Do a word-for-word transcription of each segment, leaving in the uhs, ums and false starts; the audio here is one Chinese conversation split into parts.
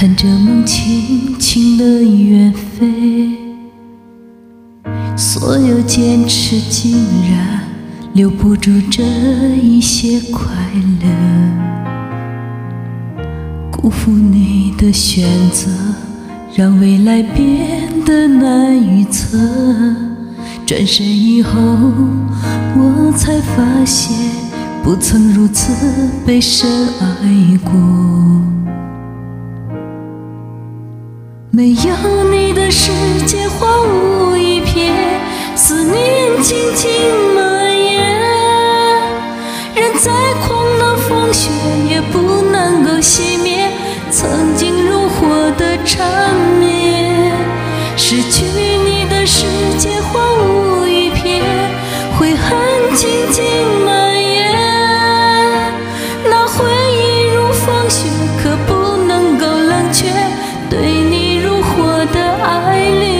看着梦轻轻地远飞，所有坚持竟然留不住这一些快乐，辜负你的选择，让未来变得难预测。转身以后，我才发现不曾如此被深爱过。没有你的世界荒芜一片，思念轻轻蔓延，人再狂浪风雪也不能够熄灭曾经如火的缠绵。失去你的世界荒芜一片，悔恨轻轻蔓延，那回忆如风雪，可不能够冷却对你如火的爱恋。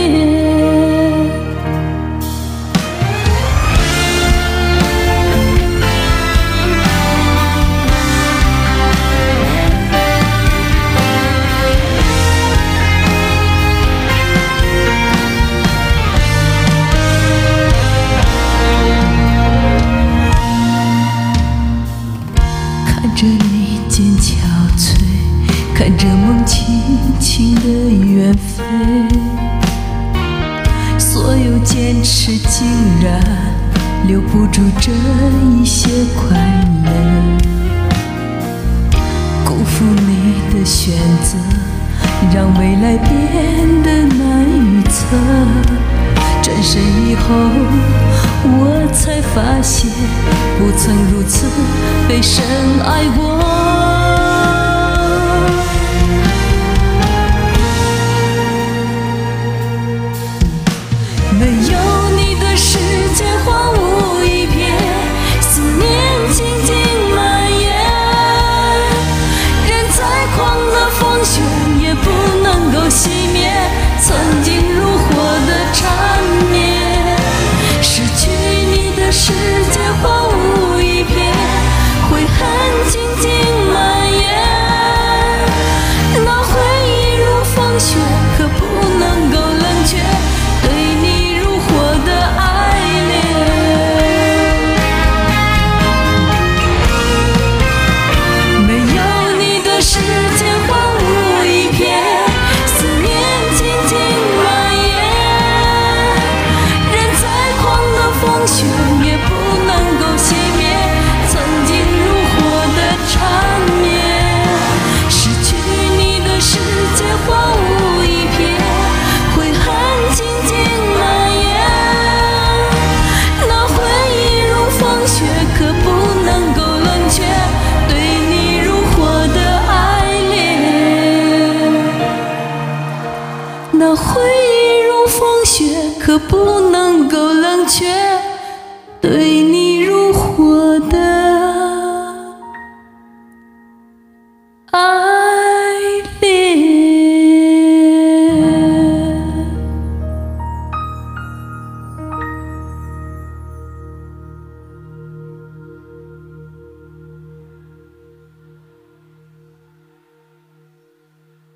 看着你渐憔悴，看着梦轻轻地远飞，所有坚持竟然留不住这一些快乐，辜负你的选择，让未来变得难预测。转身以后，我才发现不曾如此被深爱过。没有